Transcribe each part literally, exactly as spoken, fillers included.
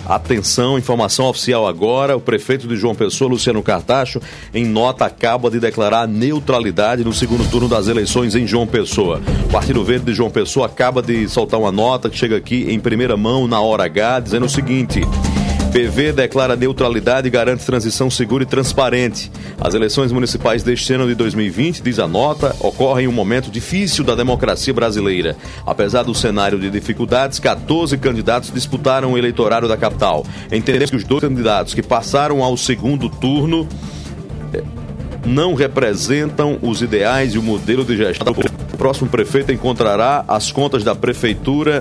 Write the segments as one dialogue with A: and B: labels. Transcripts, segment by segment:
A: Atenção, informação oficial agora, o prefeito de João Pessoa, Luciano Cartacho, em nota acaba de declarar neutralidade no segundo turno das eleições em João Pessoa. O Partido Verde de João Pessoa acaba de soltar uma nota que chega aqui em primeira mão, na hora H, dizendo o seguinte: P V declara neutralidade e garante transição segura e transparente. As eleições municipais deste ano de dois mil e vinte, diz a nota, ocorrem em um momento difícil da democracia brasileira. Apesar do cenário de dificuldades, quatorze candidatos disputaram o eleitorado da capital. Entendemos que os dois candidatos que passaram ao segundo turno não representam os ideais e o modelo de gestão. O próximo prefeito encontrará as contas da prefeitura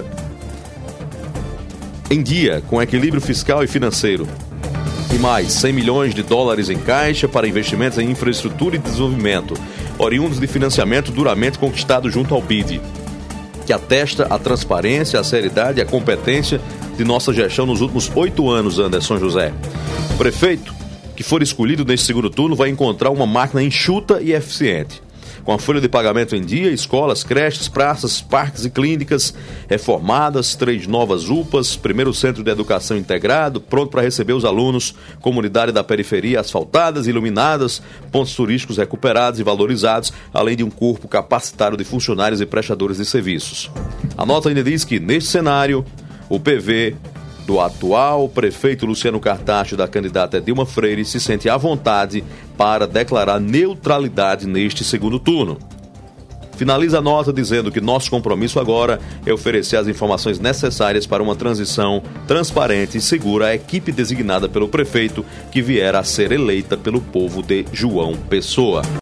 A: em dia, com equilíbrio fiscal e financeiro. E mais, cem milhões de dólares em caixa para investimentos em infraestrutura e desenvolvimento, oriundos de financiamento duramente conquistado junto ao B I D, que atesta a transparência, a seriedade e a competência de nossa gestão nos últimos oito anos, Anderson José. O prefeito que for escolhido neste segundo turno vai encontrar uma máquina enxuta e eficiente, com a folha de pagamento em dia, escolas, creches, praças, parques e clínicas reformadas, três novas U P As, primeiro centro de educação integrado, pronto para receber os alunos, comunidade da periferia asfaltadas, iluminadas, pontos turísticos recuperados e valorizados, além de um corpo capacitado de funcionários e prestadores de serviços. A nota ainda diz que, neste cenário, o P V do atual prefeito Luciano Cartacho e da candidata Dilma Freire se sente à vontade para declarar neutralidade neste segundo turno. Finaliza a nota dizendo que nosso compromisso agora é oferecer as informações necessárias para uma transição transparente e segura à equipe designada pelo prefeito que vier a ser eleita pelo povo de João Pessoa.